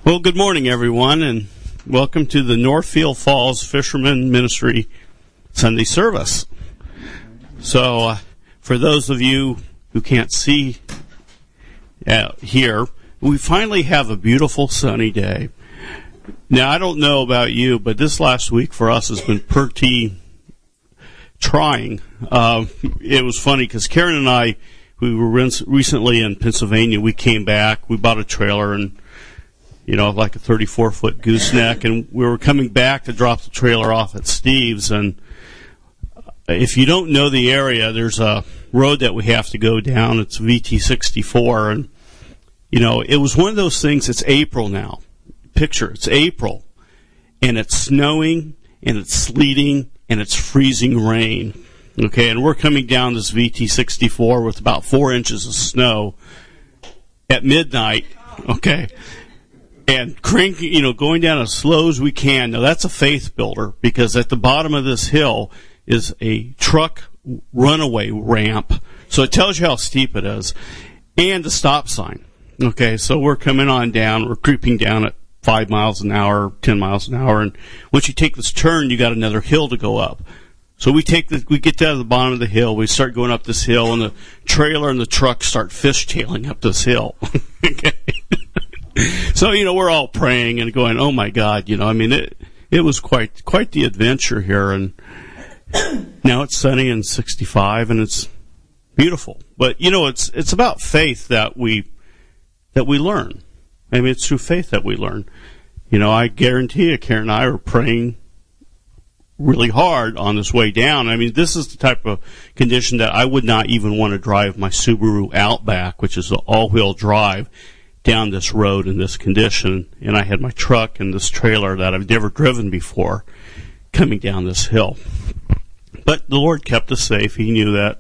Well, good morning, everyone, and welcome to the Northfield Falls Fisherman Ministry Sunday service. So, for those of you who can't see here, we finally have a beautiful sunny day. Now, I don't know about you, but this last week for us has been pretty trying. It was funny because Karen and I, we were recently in Pennsylvania. We came back, we bought a trailer and like a 34-foot gooseneck, and we were coming back to drop the trailer off at Steve's. And if you don't know the area, there's a road that we have to go down. It's VT64, and it was one of those things. It's April now. Picture, it's April, and it's snowing, and it's sleeting, and it's freezing rain. Okay, and we're coming down this VT64 with about 4 inches of snow at midnight. Okay. And going down as slow as we can. Now, that's a faith builder, because at the bottom of this hill is a truck runaway ramp. So it tells you how steep it is. And a stop sign. Okay, so we're coming on down. We're creeping down at 5 miles an hour, 10 miles an hour. And once you take this turn, you got another hill to go up. So we get down to the bottom of the hill. We start going up this hill, and the trailer and the truck start fishtailing up this hill. Okay. So, we're all praying and going, oh my God, it was quite the adventure here. And now it's sunny and 65 and it's beautiful. But, it's about faith that we learn. I mean, it's through faith that we learn. I guarantee you, Karen and I are praying really hard on this way down. I mean, this is the type of condition that I would not even want to drive my Subaru Outback, which is an all-wheel drive, down this road in this condition. And I had my truck and this trailer that I've never driven before coming down this hill. But the Lord kept us safe. He knew that,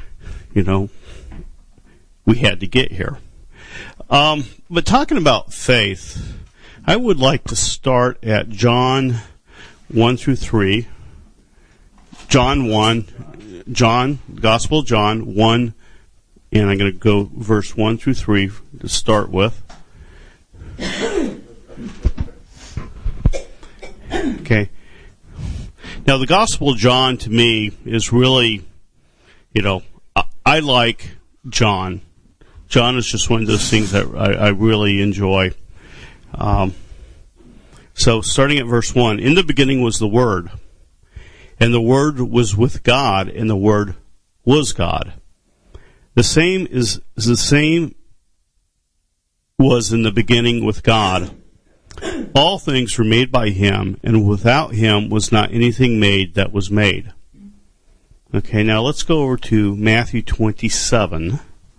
we had to get here. But talking about faith, I would like to start at John 1 through 3. Gospel of John 1, and I'm going to go verse 1 through 3 to start with. Okay. Now, the Gospel of John, to me, is really, I like John. John is just one of those things that I really enjoy. So, starting at verse 1, in the beginning was the Word, and the Word was with God, and the Word was God. The same was in the beginning with God. All things were made by Him, and without Him was not anything made that was made. Okay, now let's go over to Matthew 27.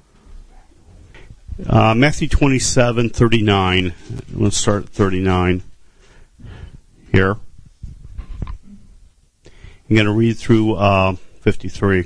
Matthew 27:39. Let's start at 39 here. I'm going to read through 53.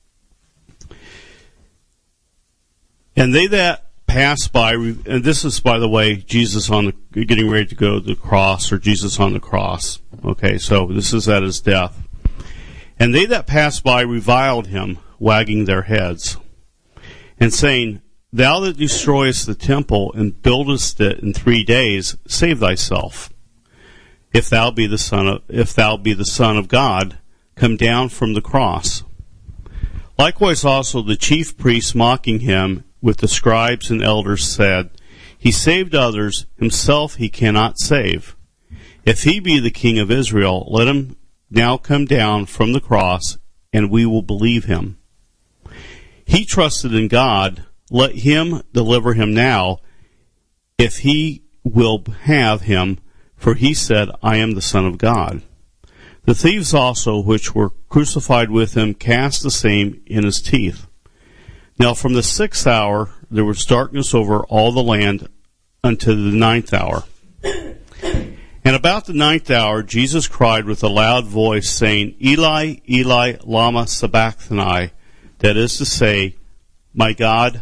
And they that pass by, and this is, by the way, Jesus getting ready to go to the cross, or Jesus on the cross. Okay, so this is at his death. And they that pass by reviled him, wagging their heads, and saying, Thou that destroyest the temple and buildest it in 3 days, save thyself. If thou be the Son of God, come down from the cross. Likewise also the chief priests mocking him with the scribes and elders said, He saved others, himself he cannot save. If he be the King of Israel, let him now come down from the cross, and we will believe him. He trusted in God, let him deliver him now, if he will have him, for he said, I am the Son of God. The thieves also, which were crucified with him, cast the same in his teeth. Now from the 6th hour there was darkness over all the land unto the 9th hour. And about the 9th hour Jesus cried with a loud voice, saying, Eli, Eli, lama sabachthani, that is to say, my God,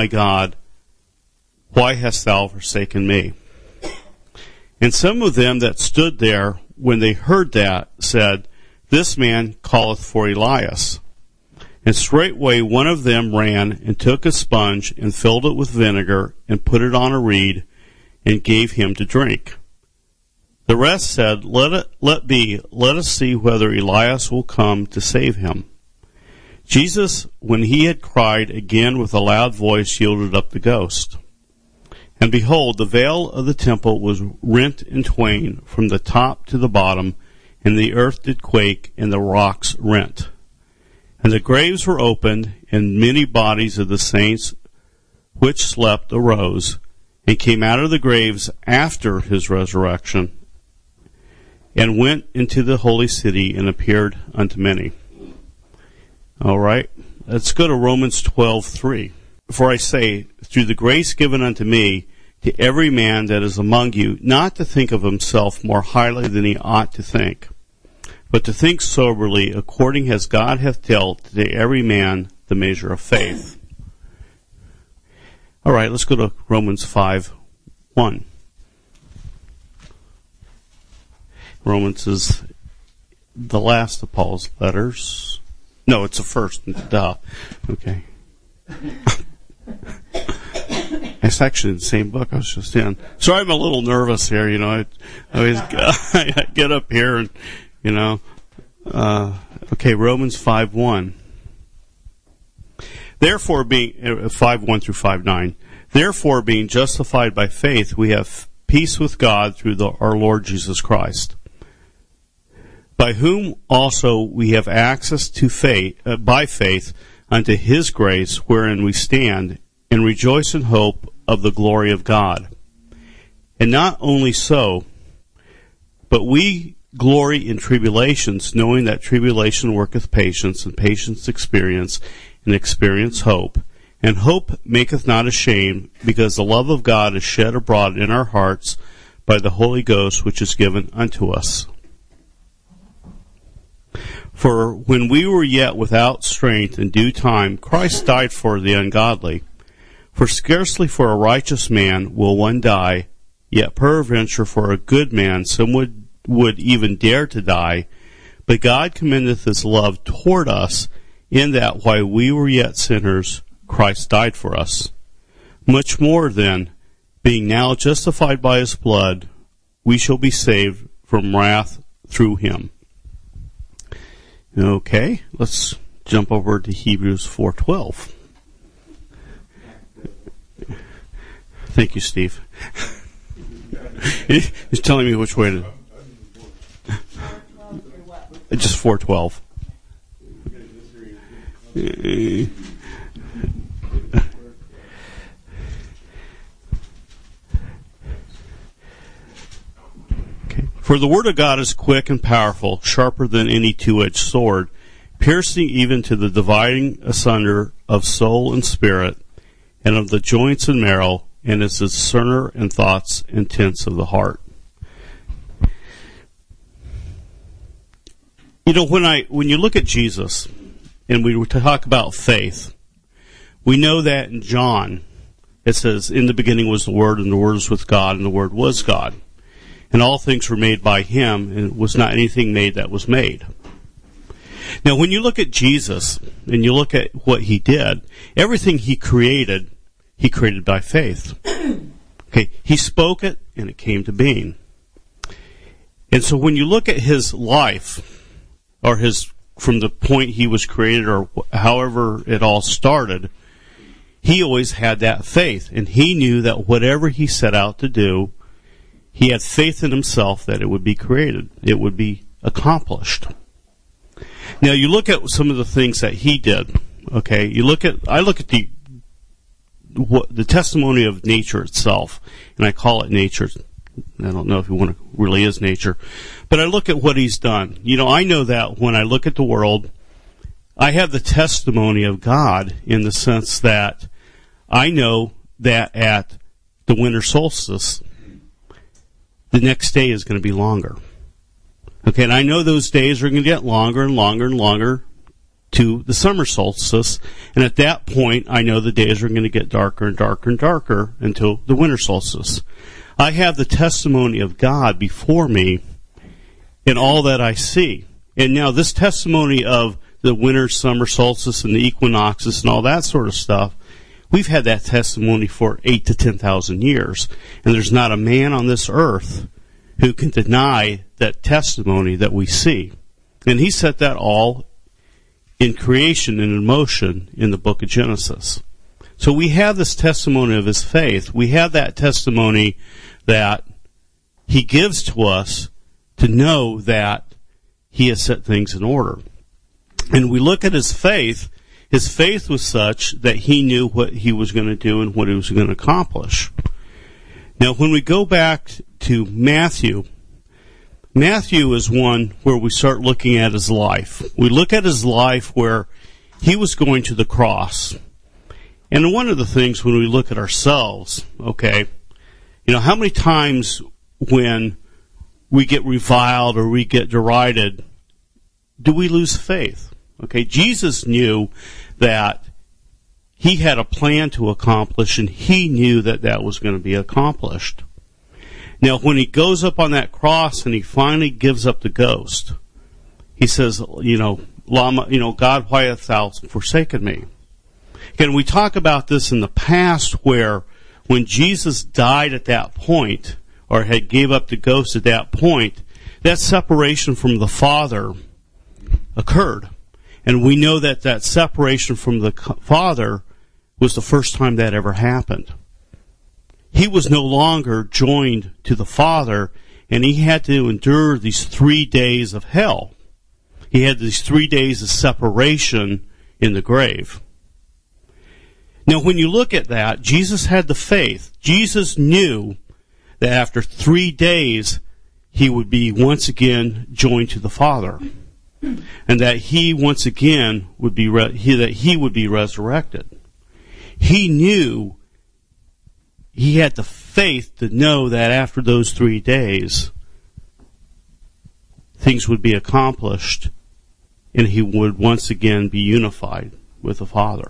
why hast thou forsaken me? And some of them that stood there, when they heard that, said, This man calleth for Elias. And straightway one of them ran and took a sponge and filled it with vinegar and put it on a reed and gave him to drink. The rest said, Let us see whether Elias will come to save him. Jesus, when he had cried again with a loud voice, yielded up the ghost. And behold, the veil of the temple was rent in twain from the top to the bottom, and the earth did quake, and the rocks rent. And the graves were opened, and many bodies of the saints which slept arose, and came out of the graves after his resurrection, and went into the holy city, and appeared unto many. All right, let's go to Romans 12:3. For I say, through the grace given unto me, to every man that is among you, not to think of himself more highly than he ought to think, but to think soberly, according as God hath dealt to every man the measure of faith. All right, let's go to Romans 5:1. Romans is the last of Paul's letters. No, it's the first. Duh. Okay. It's actually the same book I was just in. So I'm a little nervous here, you know. I always I get up here and, you know. Okay, Romans 5:1. Therefore, being 5:1 through 5:9. Therefore, being justified by faith, we have peace with God through our Lord Jesus Christ, by whom also we have access to faith, by faith unto his grace, wherein we stand, and rejoice in hope of the glory of God. And not only so, but we glory in tribulations, knowing that tribulation worketh patience, and patience experience, and experience hope. And hope maketh not ashamed, because the love of God is shed abroad in our hearts by the Holy Ghost, which is given unto us. For when we were yet without strength, in due time Christ died for the ungodly. For scarcely for a righteous man will one die, yet peradventure for a good man some would even dare to die. But God commendeth his love toward us, in that while we were yet sinners, Christ died for us. Much more then, being now justified by his blood, we shall be saved from wrath through him. Okay, let's jump over to Hebrews 4:12. Thank you, Steve. He's telling me which way to. Just 4:12. For the word of God is quick and powerful, sharper than any two-edged sword, piercing even to the dividing asunder of soul and spirit, and of the joints and marrow, and is a discerner in thoughts and intents of the heart. You know, when you look at Jesus, and we talk about faith, we know that in John, it says, in the beginning was the Word, and the Word was with God, and the Word was God. And all things were made by him, and it was not anything made that was made. Now, when you look at Jesus, and you look at what he did, everything he created by faith. Okay, he spoke it, and it came to being. And so when you look at his life, or from the point he was created, or however it all started, he always had that faith, and he knew that whatever he set out to do, he had faith in himself that it would be created. It would be accomplished. Now, you look at some of the things that he did. Okay, I look at the testimony of nature itself, and I call it nature. I don't know if it really is nature, but I look at what he's done. You know, I know that when I look at the world, I have the testimony of God in the sense that I know that at the winter solstice, the next day is going to be longer. Okay, and I know those days are going to get longer and longer and longer to the summer solstice, and at that point, I know the days are going to get darker and darker and darker until the winter solstice. I have the testimony of God before me in all that I see. And now this testimony of the winter, summer solstice, and the equinoxes and all that sort of stuff, We've had that testimony for 8 to 10,000 years, and there's not a man on this earth who can deny that testimony that we see. And he set that all in creation and in motion in the book of Genesis. So we have this testimony of his faith. We have that testimony that he gives to us to know that he has set things in order. And we look at his faith. His faith was such that he knew what he was going to do and what he was going to accomplish. Now, when we go back to Matthew is one where we start looking at his life. We look at his life where he was going to the cross. And one of the things when we look at ourselves, okay, how many times when we get reviled or we get derided, do we lose faith? Okay, Jesus knew that he had a plan to accomplish, and he knew that that was going to be accomplished. Now, when he goes up on that cross and he finally gives up the ghost, he says, Lama, God, why hast thou forsaken me? Again, we talk about this in the past where when Jesus died at that point, or had gave up the ghost at that point, that separation from the Father occurred. And we know that that separation from the Father was the first time that ever happened. He was no longer joined to the Father, and he had to endure these 3 days of hell. He had these 3 days of separation in the grave. Now, when you look at that, Jesus had the faith. Jesus knew that after 3 days, he would be once again joined to the Father, and that he once again would be resurrected. He knew, he had the faith to know that after those 3 days, things would be accomplished, and he would once again be unified with the Father.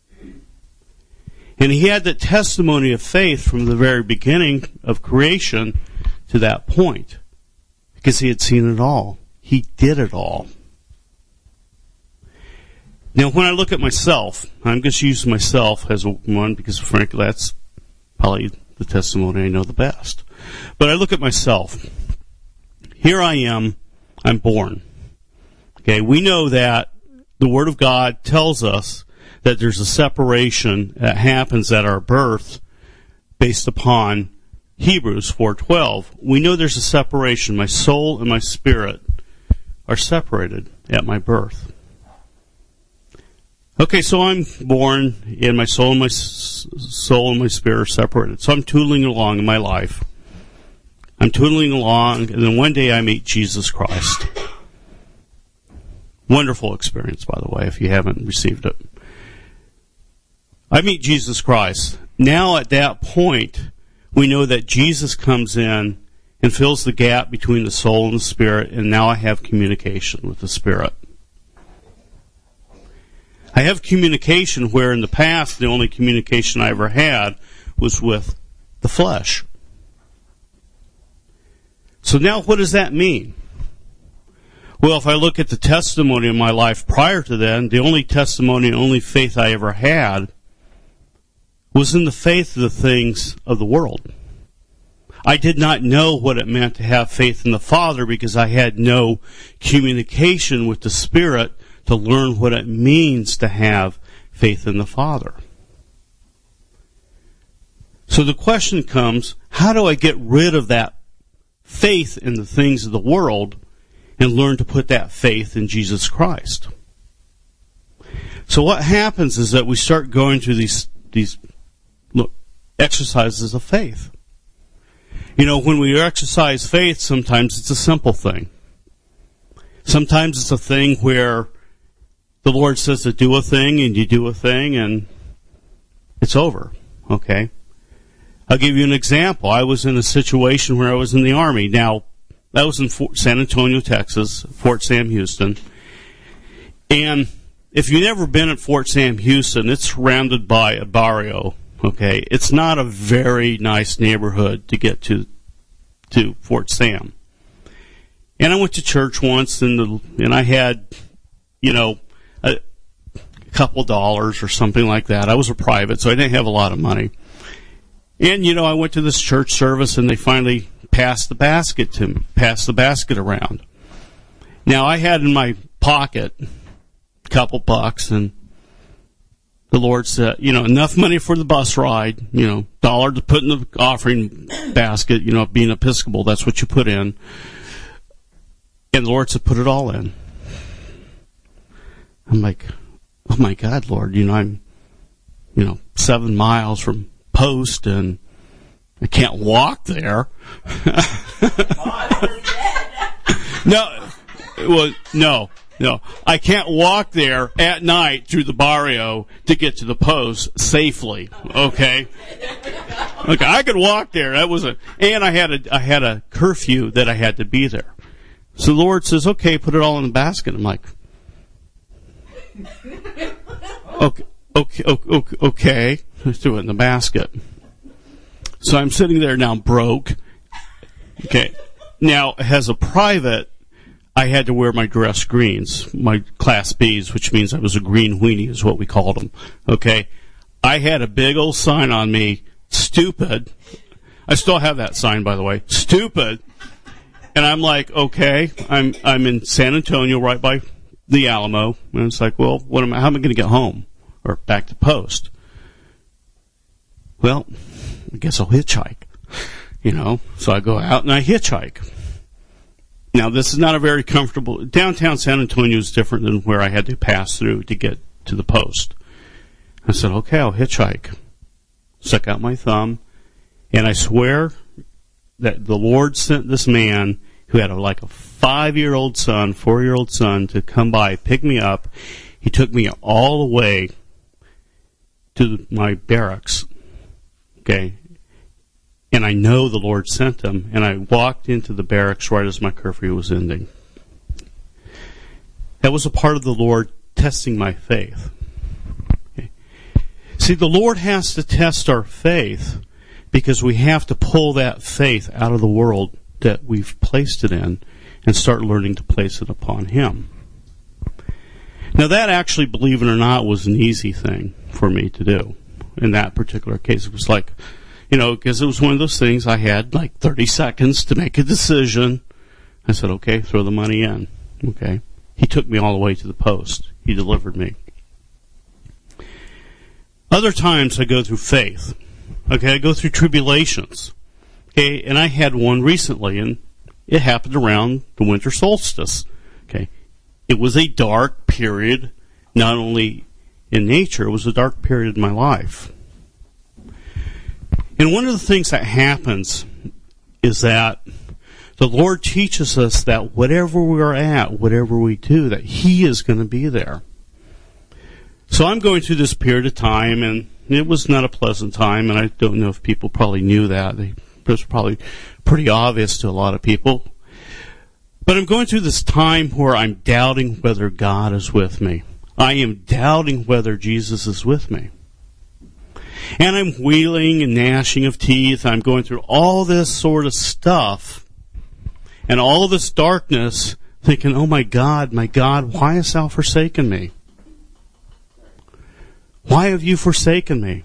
And he had that testimony of faith from the very beginning of creation to that point, because he had seen it all. He did it all. Now, when I look at myself, I'm just using myself as one because, frankly, that's probably the testimony I know the best. But I look at myself. Here I am. I'm born. Okay, we know that the Word of God tells us that there's a separation that happens at our birth based upon Hebrews 4:12. We know there's a separation. My soul and my spirit are separated at my birth. Okay, so I'm born, and my soul and my spirit are separated. So I'm tootling along in my life. I'm tootling along, and then one day I meet Jesus Christ. Wonderful experience, by the way, if you haven't received it. I meet Jesus Christ. Now at that point, we know that Jesus comes in and fills the gap between the soul and the spirit, and now I have communication with the Spirit. I have communication where in the past the only communication I ever had was with the flesh. So now what does that mean? Well, if I look at the testimony of my life prior to then, the only testimony and only faith I ever had was in the faith of the things of the world. I did not know what it meant to have faith in the Father because I had no communication with the Spirit to learn what it means to have faith in the Father. So the question comes, how do I get rid of that faith in the things of the world and learn to put that faith in Jesus Christ? So what happens is that we start going through these exercises of faith. When we exercise faith, sometimes it's a simple thing. Sometimes it's a thing where the Lord says to do a thing, and you do a thing, and it's over. Okay? I'll give you an example. I was in a situation where I was in the Army. Now, that was in San Antonio, Texas, Fort Sam Houston. And if you've never been at Fort Sam Houston, it's surrounded by a barrio. Okay, it's not a very nice neighborhood to get to Fort Sam. And I went to church once, and I had, a couple dollars or something like that. I was a private, so I didn't have a lot of money. And, I went to this church service, and they finally passed the basket around. Now, I had in my pocket a couple bucks, and the Lord said, enough money for the bus ride, $1 to put in the offering basket, being Episcopal, that's what you put in. And the Lord said, put it all in. I'm like, oh my God, Lord, I'm, 7 miles from Post, and I can't walk there. No. I can't walk there at night through the barrio to get to the Post safely. Okay. Okay, I could walk there. And I had a curfew that I had to be there. So the Lord says, okay, put it all in the basket. I'm like, okay. Let's do it in the basket. So I'm sitting there now broke. Okay. Now, as a private, I had to wear my dress greens, my Class Bs, which means I was a green weenie is what we called them. Okay. I had a big old sign on me, stupid. I still have that sign, by the way. Stupid. And I'm like, okay, I'm in San Antonio right by the Alamo. And it's like, well, how am I going to get home? Or back to Post? Well, I guess I'll hitchhike. So I go out and I hitchhike. Now, this is not a very comfortable... Downtown San Antonio is different than where I had to pass through to get to the Post. I said, okay, I'll hitchhike. Stuck out my thumb. And I swear that the Lord sent this man who had a 5-year-old son, 4-year-old son, to come by, pick me up. He took me all the way to my barracks. Okay. And I know the Lord sent him, and I walked into the barracks right as my curfew was ending. That was a part of the Lord testing my faith. Okay. See, the Lord has to test our faith because we have to pull that faith out of the world that we've placed it in and start learning to place it upon Him. Now, that actually, believe it or not, was an easy thing for me to do. In that particular case, it was like, because it was one of those things I had 30 seconds to make a decision. I said, okay, throw the money in. Okay. He took me all the way to the Post. He delivered me. Other times I go through faith. Okay, I go through tribulations. Okay, and I had one recently, and it happened around the winter solstice. Okay. It was a dark period, not only in nature, it was a dark period in my life. And one of the things that happens is that the Lord teaches us that whatever we are at, whatever we do, that He is going to be there. So I'm going through this period of time, and it was not a pleasant time, and I don't know if people probably knew that. It was probably pretty obvious to a lot of people. But I'm going through this time where I'm doubting whether God is with me. I am doubting whether Jesus is with me. And I'm wheeling and gnashing of teeth. I'm going through all this sort of stuff and all of this darkness, thinking, oh my God, why hast thou forsaken me? Why have you forsaken me?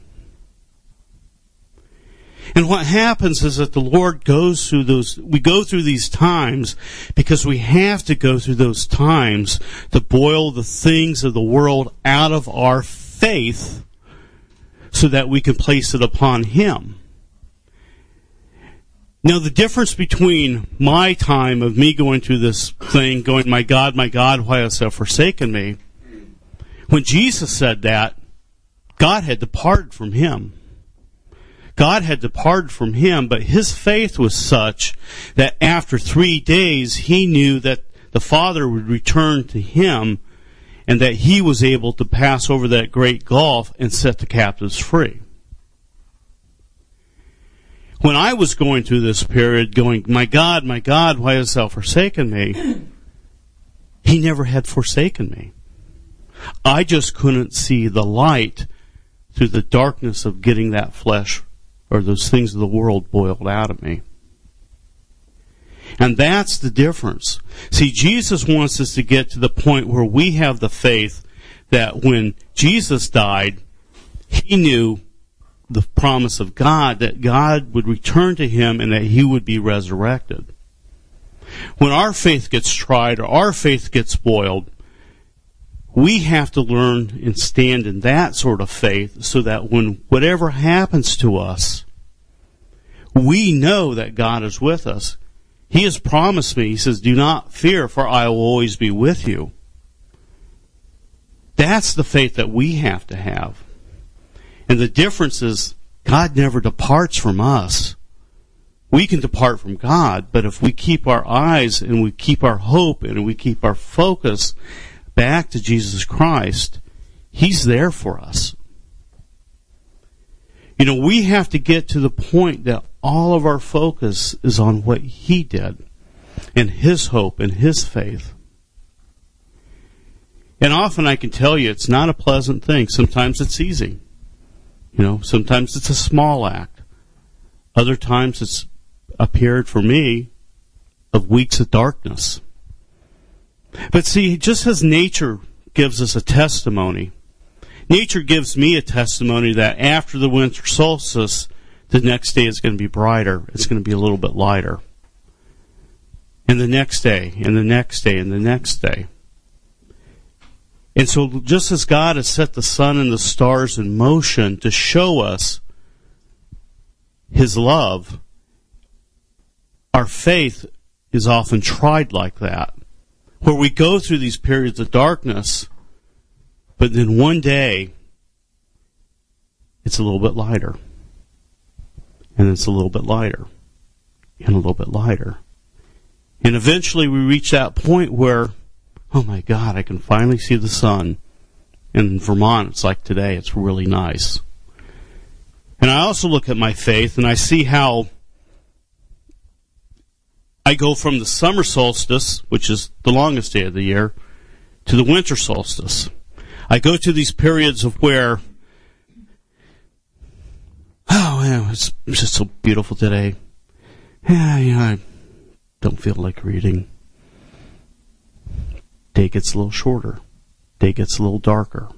And what happens is that the Lord goes through we go through these times because we have to go through those times to boil the things of the world out of our faith so that we can place it upon Him. Now, the difference between my time of me going through this thing, going, my God, why hast thou forsaken me? When Jesus said that, God had departed from him. God had departed from him, but his faith was such that after 3 days he knew that the Father would return to him and that he was able to pass over that great gulf and set the captives free. When I was going through this period going, my God, why hast thou forsaken me? He never had forsaken me. I just couldn't see the light through the darkness of getting that flesh or those things of the world boiled out of me. And that's the difference. See, Jesus wants us to get to the point where we have the faith that when Jesus died, he knew the promise of God, that God would return to him and that he would be resurrected. When our faith gets tried or our faith gets boiled, we have to learn and stand in that sort of faith so that when whatever happens to us, we know that God is with us. He has promised me, he says, do not fear, for I will always be with you. That's the faith that we have to have. And the difference is, God never departs from us. We can depart from God, but if we keep our eyes and we keep our hope and we keep our focus back to Jesus Christ, he's there for us. You know, we have to get to the point that all of our focus is on what he did and his hope and his faith. And often I can tell you it's not a pleasant thing. Sometimes it's easy. You know, sometimes it's a small act. Other times it's a period for me of weeks of darkness. But see, just as nature gives us a testimony, nature gives me a testimony that after the winter solstice, the next day is going to be brighter. It's going to be a little bit lighter. And the next day, and the next day, and the next day. And so just as God has set the sun and the stars in motion to show us his love, our faith is often tried like that, where we go through these periods of darkness, but then one day it's a little bit lighter, and it's a little bit lighter, and a little bit lighter. And eventually we reach that point where, oh my God, I can finally see the sun. And in Vermont, it's like today, it's really nice. And I also look at my faith and I see how I go from the summer solstice, which is the longest day of the year, to the winter solstice. I go to these periods of where, oh, yeah, it's just so beautiful today. Yeah, I don't feel like reading. Day gets a little shorter. Day gets a little darker.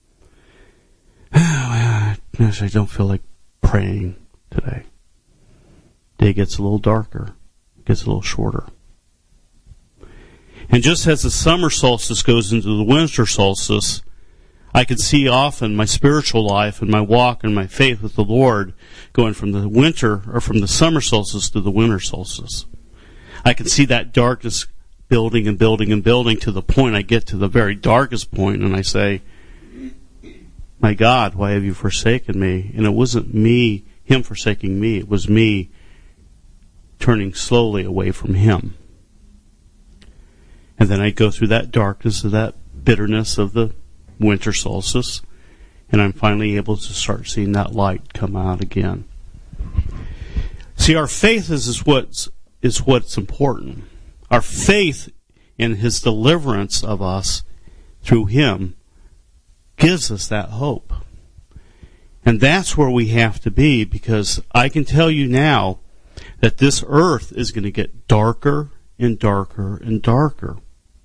Oh, I don't feel like praying today. Day gets a little darker. Gets a little shorter. And just as the summer solstice goes into the winter solstice, I can see often my spiritual life and my walk and my faith with the Lord going from the winter or from the summer solstice to the winter solstice. I can see that darkness building and building and building to the point I get to the very darkest point and I say, my God, why have you forsaken me? And it wasn't me, him forsaking me, it was me turning slowly away from him. And then I go through that darkness of that bitterness of the winter solstice, and I'm finally able to start seeing that light come out again. See, our faith is what's important. Our faith in his deliverance of us through him gives us that hope. And that's where we have to be, because I can tell you now that this earth is going to get darker and darker and darker.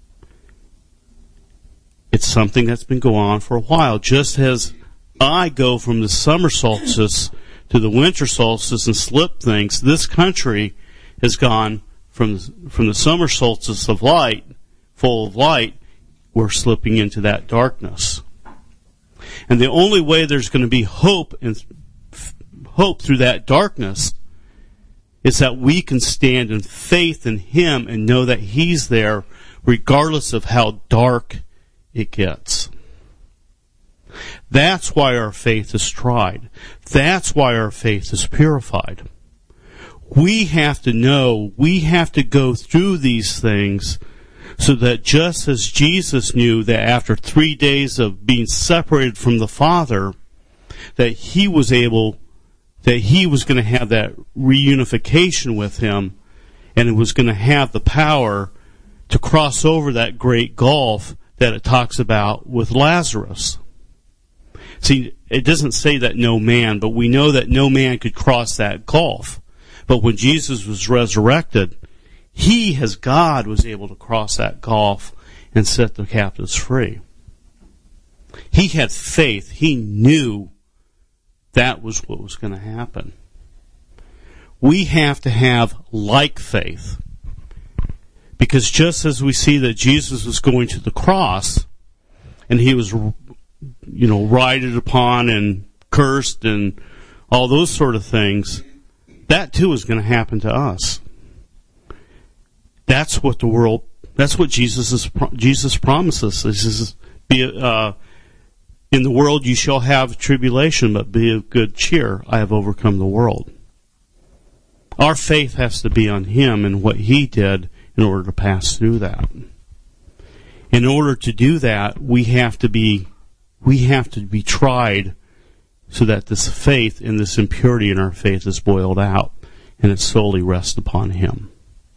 It's something that's been going on for a while. Just as I go from the summer solstice to the winter solstice and slip things, this country has gone from the summer solstice of light, full of light, we're slipping into that darkness. And the only way there's going to be hope through that darkness is that we can stand in faith in him and know that he's there regardless of how dark it gets. That's why our faith is tried. That's why our faith is purified. We have to know, we have to go through these things so that just as Jesus knew that after 3 days of being separated from the Father, that he was going to have that reunification with him, and it was going to have the power to cross over that great gulf that it talks about with Lazarus. See, it doesn't say that no man, but we know that no man could cross that gulf. But when Jesus was resurrected, he, as God, was able to cross that gulf and set the captives free. He had faith. He knew that was what was going to happen. We have to have like faith. Because just as we see that Jesus was going to the cross, and he was, rided upon and cursed and all those sort of things, that too is going to happen to us. That's what Jesus promises. He says, in the world you shall have tribulation, but be of good cheer. I have overcome the world. Our faith has to be on him and what he did in order to pass through that. In order to do that, we have to be tried so that this faith and this impurity in our faith is boiled out, and it solely rests upon him.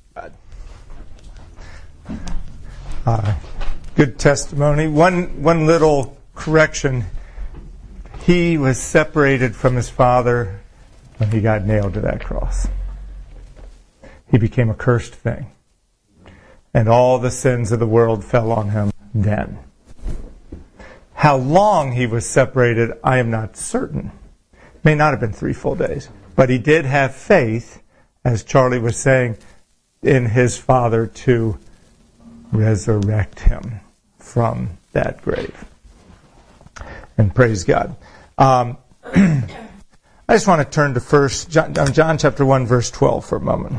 Good testimony. One little correction. He was separated from his Father when he got nailed to that cross. He became a cursed thing. And all the sins of the world fell on him then. How long he was separated, I am not certain. May not have been 3 full days. But he did have faith, as Charlie was saying, in his Father to resurrect him from that grave. And praise God. I just want to turn to John chapter 1, verse 12 for a moment.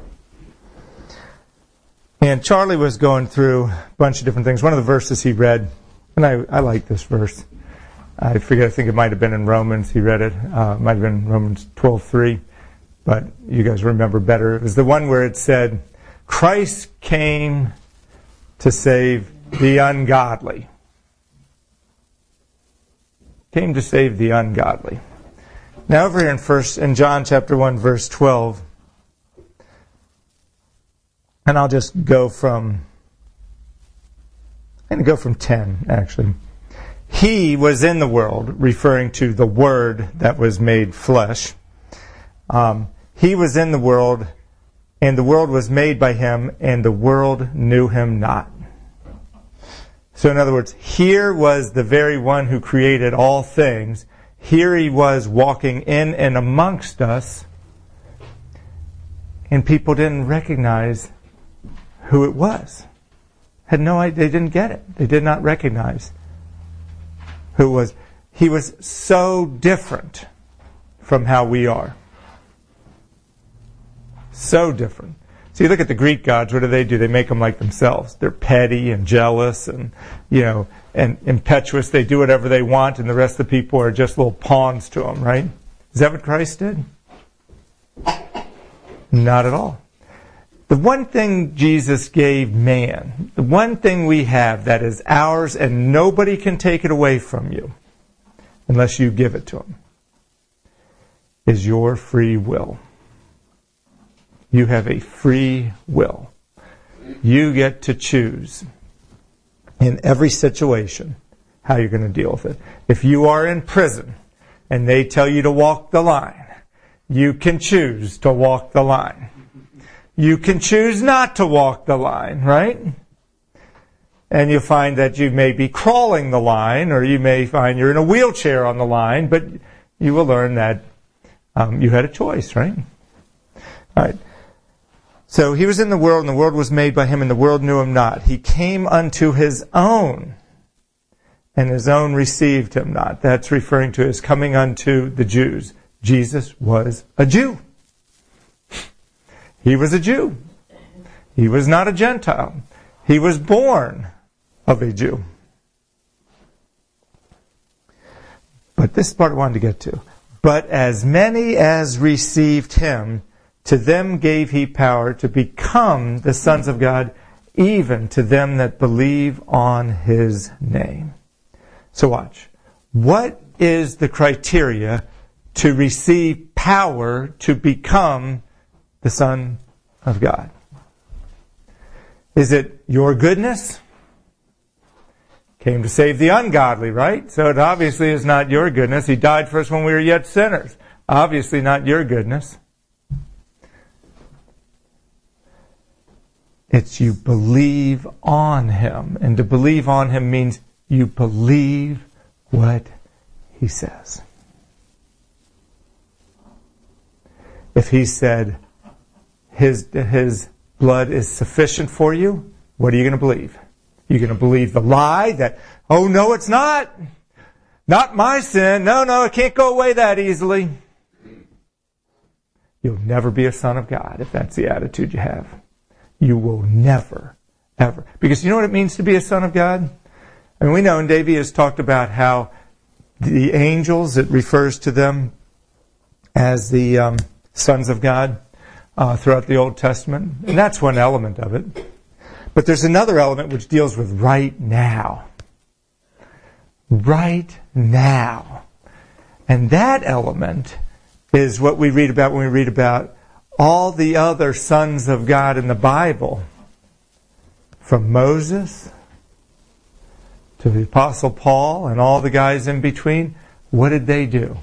And Charlie was going through a bunch of different things. One of the verses he read, and I like this verse. I think it might have been in Romans. He read it. Might have been Romans 12:3. But you guys remember better. It was the one where it said, Christ came to save the ungodly. Came to save the ungodly. Now over here in John chapter 1, verse 12, and I'll just go from 10, actually. He was in the world, referring to the Word that was made flesh. He was in the world, and the world was made by him, and the world knew him not. So in other words, here was the very one who created all things. Here he was walking in and amongst us, and people didn't recognize who it was. Had no idea. They didn't get it. They did not recognize who it was. He was so different from how we are. So different. So you look at the Greek gods, what do? They make them like themselves. They're petty and jealous and, and impetuous. They do whatever they want, and the rest of the people are just little pawns to them, right? Is that what Christ did? Not at all. The one thing Jesus gave man, the one thing we have that is ours and nobody can take it away from you unless you give it to him, is your free will. You have a free will. You get to choose in every situation how you're going to deal with it. If you are in prison and they tell you to walk the line, you can choose to walk the line. You can choose not to walk the line, right? And you find that you may be crawling the line, or you may find you're in a wheelchair on the line, but you will learn that you had a choice, right? All right. So he was in the world, and the world was made by him, and the world knew him not. He came unto his own, and his own received him not. That's referring to his coming unto the Jews. Jesus was a Jew. He was a Jew. He was not a Gentile. He was born of a Jew. But this is the part I wanted to get to. But as many as received him, to them gave he power to become the sons of God, even to them that believe on his name. So watch. What is the criteria to receive power to become the Son of God? Is it your goodness? Came to save the ungodly, right? So it obviously is not your goodness. He died for us when we were yet sinners. Obviously not your goodness. It's you believe on him. And to believe on him means you believe what he says. If he said his blood is sufficient for you, what are you going to believe? You're going to believe the lie that, oh no, it's not. Not my sin. No, it can't go away that easily. You'll never be a son of God if that's the attitude you have. You will never, ever. Because you know what it means to be a son of God? I mean, we know, and Davey has talked about how the angels, it refers to them as the sons of God throughout the Old Testament. And that's one element of it. But there's another element which deals with right now. Right now. And that element is what we read about when we read about all the other sons of God in the Bible. From Moses to the Apostle Paul and all the guys in between. What did they do?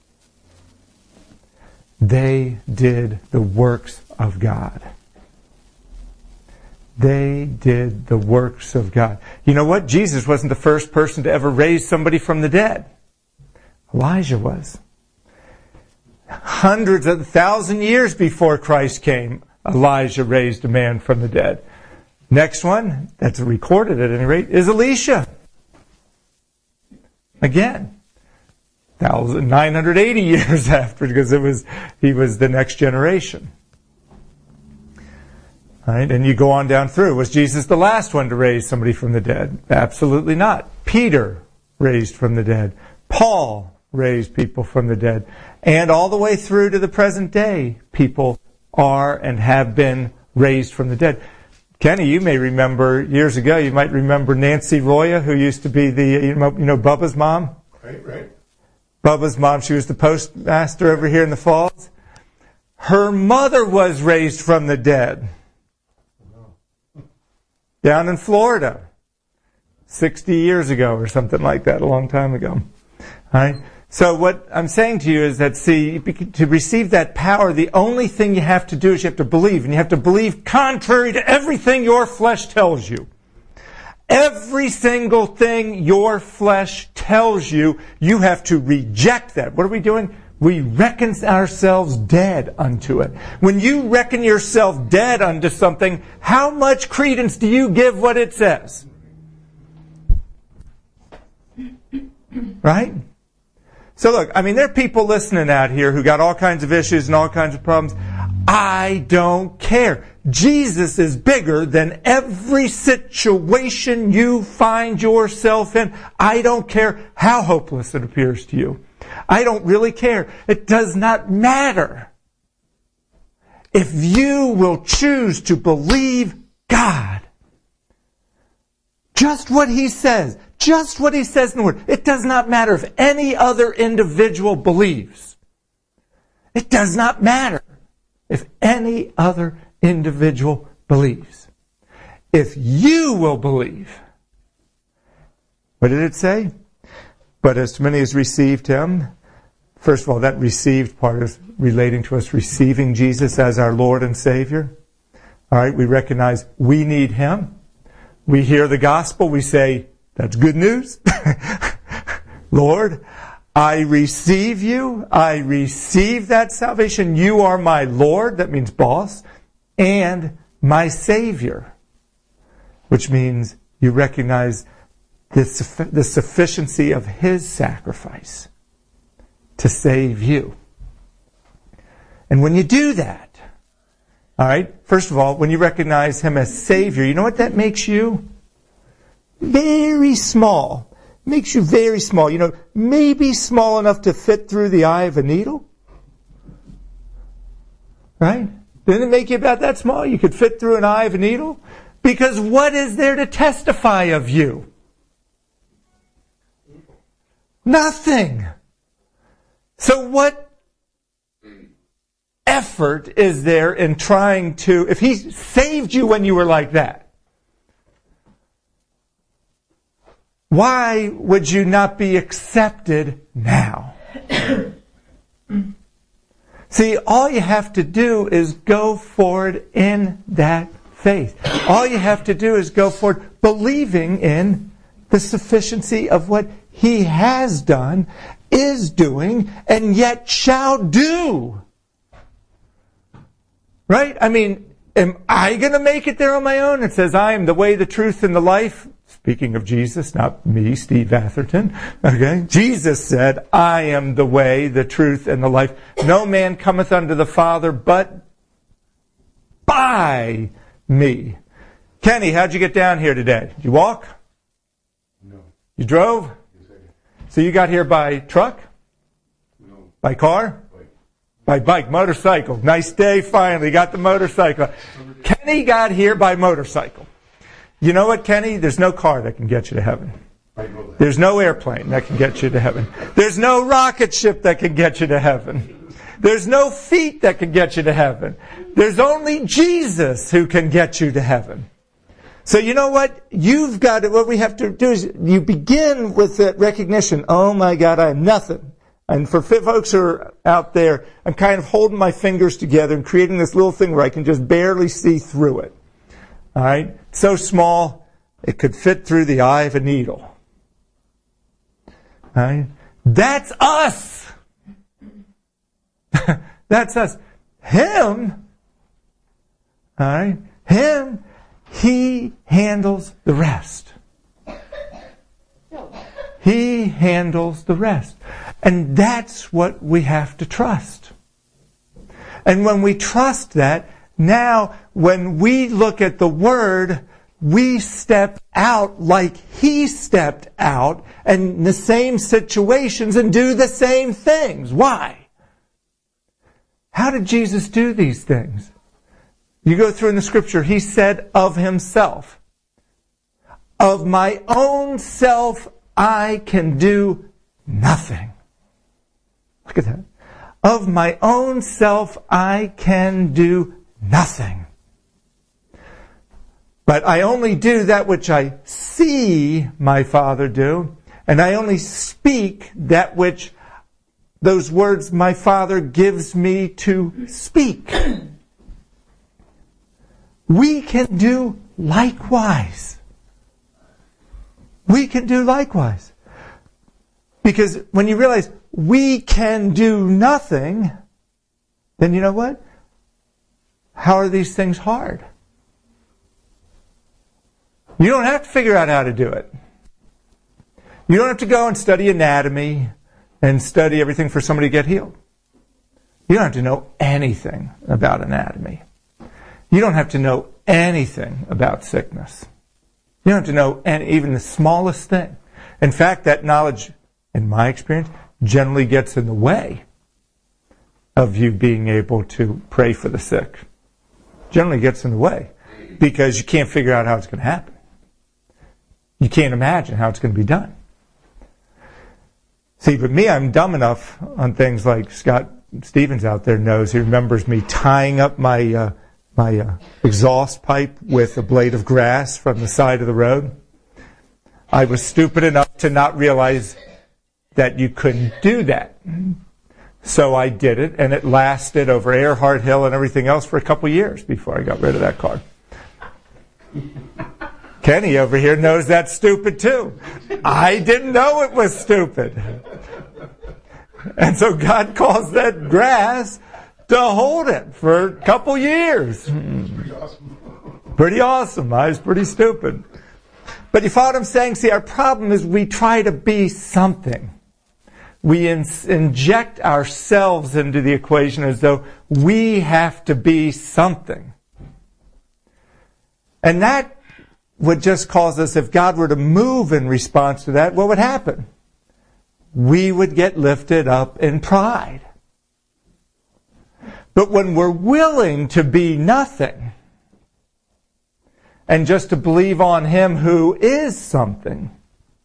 They did the works of God. They did the works of God. You know what? Jesus wasn't the first person to ever raise somebody from the dead. Elijah was. Hundreds of 1,000 years before Christ came, Elijah raised a man from the dead. Next one, that's recorded at any rate, is Elisha. Again, 980 years after, because he was the next generation. All right, and you go on down through. Was Jesus the last one to raise somebody from the dead? Absolutely not. Peter raised from the dead. Paul raised people from the dead. And all the way through to the present day, people are and have been raised from the dead. Kenny, you may remember years ago, you might remember Nancy Roya, who used to be you know Bubba's mom? Right. Bubba's mom, she was the postmaster over here in the Falls. Her mother was raised from the dead. Down in Florida. 60 years ago or something like that, a long time ago. All right? So what I'm saying to you is that, see, to receive that power, the only thing you have to do is you have to believe. And you have to believe contrary to everything your flesh tells you. Every single thing your flesh tells you, you have to reject that. What are we doing? We reckon ourselves dead unto it. When you reckon yourself dead unto something, how much credence do you give what it says? Right? So look, I mean, there are people listening out here who got all kinds of issues and all kinds of problems. I don't care. Jesus is bigger than every situation you find yourself in. I don't care how hopeless it appears to you. I don't really care. It does not matter. If you will choose to believe God, just what He says, just what He says in the Word. It does not matter if any other individual believes. It does not matter if any other individual believes. If you will believe. What did it say? But as many as received Him, first of all, that received part is relating to us receiving Jesus as our Lord and Savior. All right, we recognize we need Him. We hear the gospel, we say, that's good news. Lord, I receive you. I receive that salvation. You are my Lord, that means boss, and my Savior, which means you recognize the sufficiency of His sacrifice to save you. And when you do that, all right, first of all, when you recognize Him as Savior, you know what that makes you? Very small. Makes you very small. You know, maybe small enough to fit through the eye of a needle. Right? Doesn't it make you about that small? You could fit through an eye of a needle? Because what is there to testify of you? Nothing. So what effort is there in trying to, if He saved you when you were like that, why would you not be accepted now? See, all you have to do is go forward in that faith. All you have to do is go forward believing in the sufficiency of what He has done, is doing, and yet shall do. Right? I mean, am I going to make it there on my own? It says, I am the way, the truth, and the life. Speaking of Jesus, not me, Steve Atherton. Okay? Jesus said, I am the way, the truth, and the life. No man cometh unto the Father but by me. Kenny, how'd you get down here today? Did you walk? No. You drove? Yes, I did. So you got here by truck? No. By car? Bike. By bike, motorcycle. Nice day, finally. Got the motorcycle. Kenny got here by motorcycle. You know what, Kenny? There's no car that can get you to heaven. I know that. There's no airplane that can get you to heaven. There's no rocket ship that can get you to heaven. There's no feet that can get you to heaven. There's only Jesus who can get you to heaven. So you know what? You've got to, what we have to do is you begin with that recognition, oh my God, I am nothing. And for folks who are out there, I'm kind of holding my fingers together and creating this little thing where I can just barely see through it. All right? So small, it could fit through the eye of a needle. All right? That's us. That's us. Him, all right? Him, He handles the rest. He handles the rest. And that's what we have to trust. And when we trust that, now when we look at the Word, we step out like He stepped out and in the same situations and do the same things. Why? How did Jesus do these things? You go through in the Scripture, He said of Himself, of my own self I can do nothing. Look at that. Of my own self I can do nothing. But I only do that which I see my Father do, and I only speak that which those words my Father gives me to speak. We can do likewise. We can do likewise. Because when you realize we can do nothing, then you know what? How are these things hard? You don't have to figure out how to do it. You don't have to go and study anatomy and study everything for somebody to get healed. You don't have to know anything about anatomy. You don't have to know anything about sickness. You don't have to know even the smallest thing. In fact, that knowledge, in my experience, generally gets in the way of you being able to pray for the sick. Generally gets in the way because you can't figure out how it's going to happen. You can't imagine how it's going to be done. See, but me, I'm dumb enough on things like Scott Stevens out there knows. He remembers me tying up my exhaust pipe with a blade of grass from the side of the road. I was stupid enough to not realize that you couldn't do that. So I did it, and it lasted over Earhart Hill and everything else for a couple years before I got rid of that car. Kenny over here knows that's stupid too. I didn't know it was stupid. And so God caused that grass to hold it for a couple years. Pretty awesome. Pretty awesome. I was pretty stupid. But you follow what I'm saying? See, our problem is we try to be something. We inject ourselves into the equation as though we have to be something. And that would just cause us, if God were to move in response to that, what would happen? We would get lifted up in pride. But when we're willing to be nothing and just to believe on Him who is something,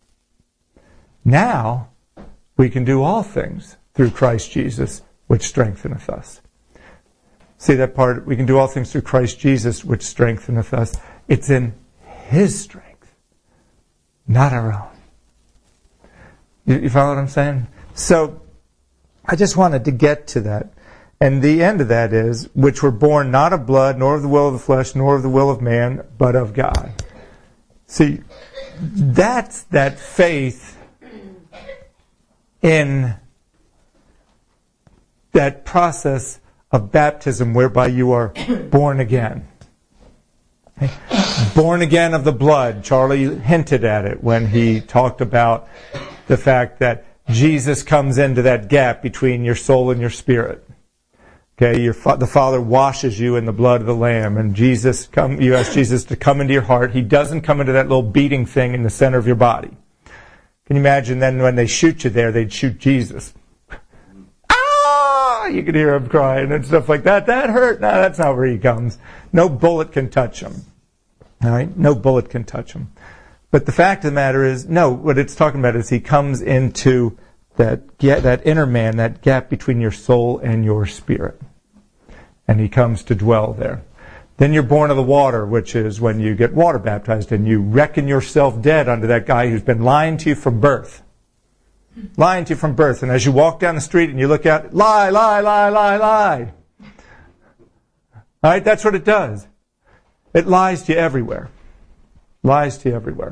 now we can do all things through Christ Jesus, which strengtheneth us. See that part? We can do all things through Christ Jesus, which strengtheneth us. It's in His strength, not our own. You follow what I'm saying? So, I just wanted to get to that. And the end of that is, which were born not of blood, nor of the will of the flesh, nor of the will of man, but of God. See, that's that faith in that process of baptism whereby you are born again. Okay? Born again of the blood. Charlie hinted at it when he talked about the fact that Jesus comes into that gap between your soul and your spirit. Okay, the Father washes you in the blood of the Lamb, and you ask Jesus to come into your heart. He doesn't come into that little beating thing in the center of your body. Can you imagine then when they shoot you there, they'd shoot Jesus? Ah! You could hear him crying and stuff like that. That hurt. No, that's not where he comes. No bullet can touch him. All right? No bullet can touch him. But the fact of the matter is, no, what it's talking about is he comes into that inner man, that gap between your soul and your spirit. And he comes to dwell there. Then you're born of the water, which is when you get water baptized and you reckon yourself dead unto that guy who's been lying to you from birth. Lying to you from birth. And as you walk down the street and you look out, lie, lie, lie, lie, lie. All right, that's what it does. It lies to you everywhere. Lies to you everywhere.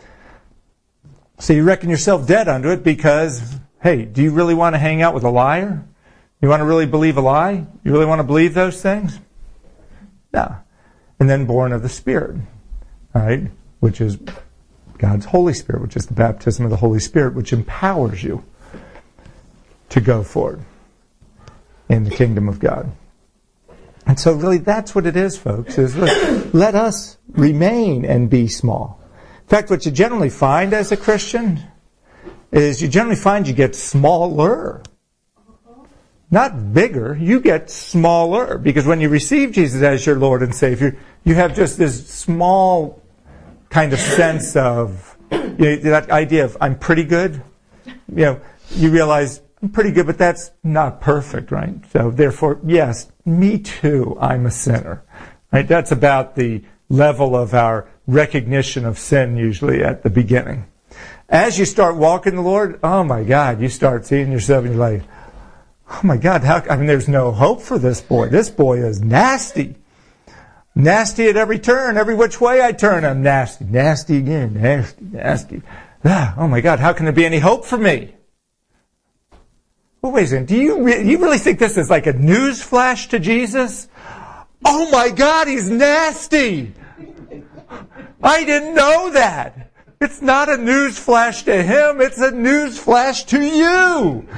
So you reckon yourself dead unto it because, hey, do you really want to hang out with a liar? You want to really believe a lie? You really want to believe those things? No. And then born of the Spirit, all right, which is God's Holy Spirit, which is the baptism of the Holy Spirit, which empowers you to go forward in the kingdom of God. And so really that's what it is, folks, is let us remain and be small. In fact, what you generally find as a Christian is you generally find you get smaller. Not bigger, you get smaller. Because when you receive Jesus as your Lord and Savior, you have just this small kind of sense of, that idea of, I'm pretty good. You realize, I'm pretty good, but that's not perfect, right? So therefore, yes, me too, I'm a sinner. Right? That's about the level of our recognition of sin usually at the beginning. As you start walking the Lord, oh my God, you start seeing yourself and you're like, oh my God, there's no hope for this boy. This boy is nasty. Nasty at every turn. Every which way I turn, I'm nasty. Nasty again. Nasty, nasty. Oh my God, how can there be any hope for me? Well, wait a second. Do you really think this is like a news flash to Jesus? Oh my God, he's nasty. I didn't know that. It's not a news flash to him. It's a news flash to you.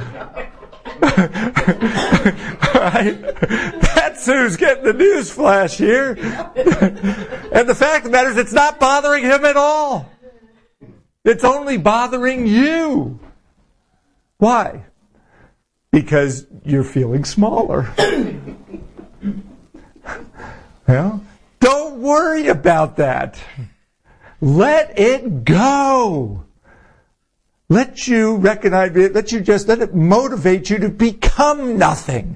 Right? That's who's getting the news flash here. And the fact of the matter is it's not bothering him at all. It's only bothering you. Why? Because you're feeling smaller. Well, don't worry about that. Let it go. Let you recognize it. Let it motivate you to become nothing.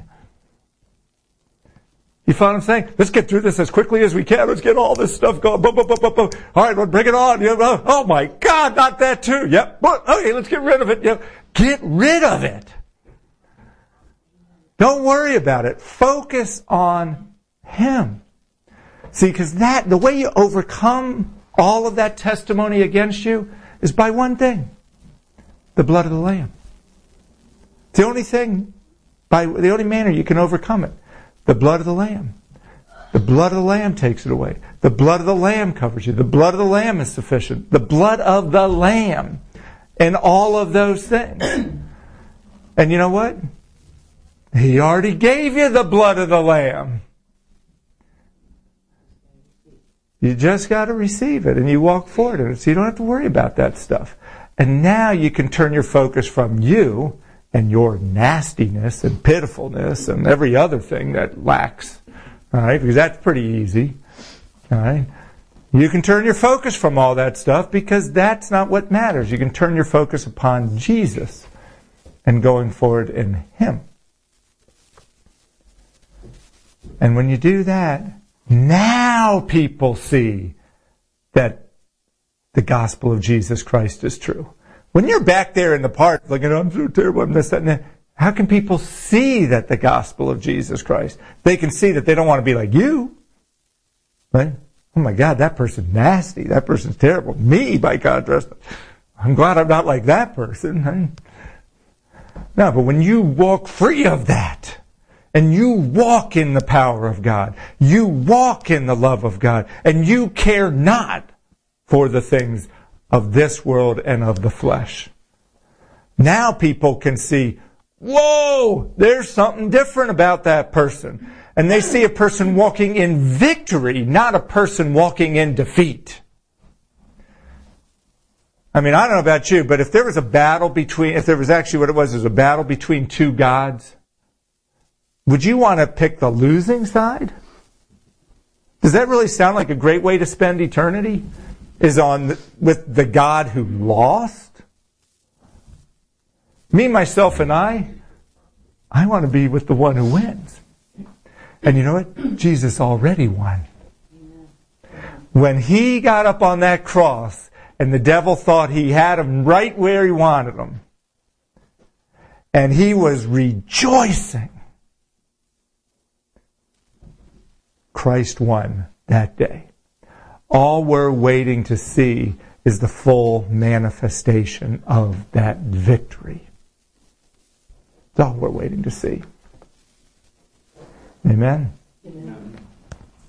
You follow what I'm saying? Let's get through this as quickly as we can. Let's get all this stuff going. Boom, boom, boom, boom, boom. All right, let's bring it on. Oh my God, not that too. Yep. Okay, let's get rid of it. Get rid of it. Don't worry about it. Focus on Him. See, because the way you overcome all of that testimony against you is by one thing. The blood of the Lamb. It's the only thing, the only manner you can overcome it. The blood of the Lamb. The blood of the Lamb takes it away. The blood of the Lamb covers you. The blood of the Lamb is sufficient. The blood of the Lamb. And all of those things. And you know what? He already gave you the blood of the Lamb. You just got to receive it and you walk forward in it. So you don't have to worry about that stuff. And now you can turn your focus from you and your nastiness and pitifulness and every other thing that lacks. All right, because that's pretty easy. All right. You can turn your focus from all that stuff because that's not what matters. You can turn your focus upon Jesus and going forward in Him. And when you do that, now people see that the gospel of Jesus Christ is true. When you're back there in the park looking, I'm so terrible, I'm this, that, and that, how can people see that the gospel of Jesus Christ? They can see that they don't want to be like you. Right? Oh my God, that person's nasty. That person's terrible. Me, by contrast, I'm glad I'm not like that person. No, but when you walk free of that, and you walk in the power of God, you walk in the love of God, and you care not for the things of this world and of the flesh. Now people can see, whoa, there's something different about that person. And they see a person walking in victory, not a person walking in defeat. I mean, I don't know about you, but if there was a battle between, if there was actually what it was a battle between two gods, would you want to pick the losing side? Does that really sound like a great way to spend eternity? Is with the God who lost? Me, myself, and I want to be with the one who wins. And you know what? Jesus already won. When he got up on that cross and the devil thought he had him right where he wanted him, and he was rejoicing, Christ won that day. All we're waiting to see is the full manifestation of that victory. That's all we're waiting to see. Amen.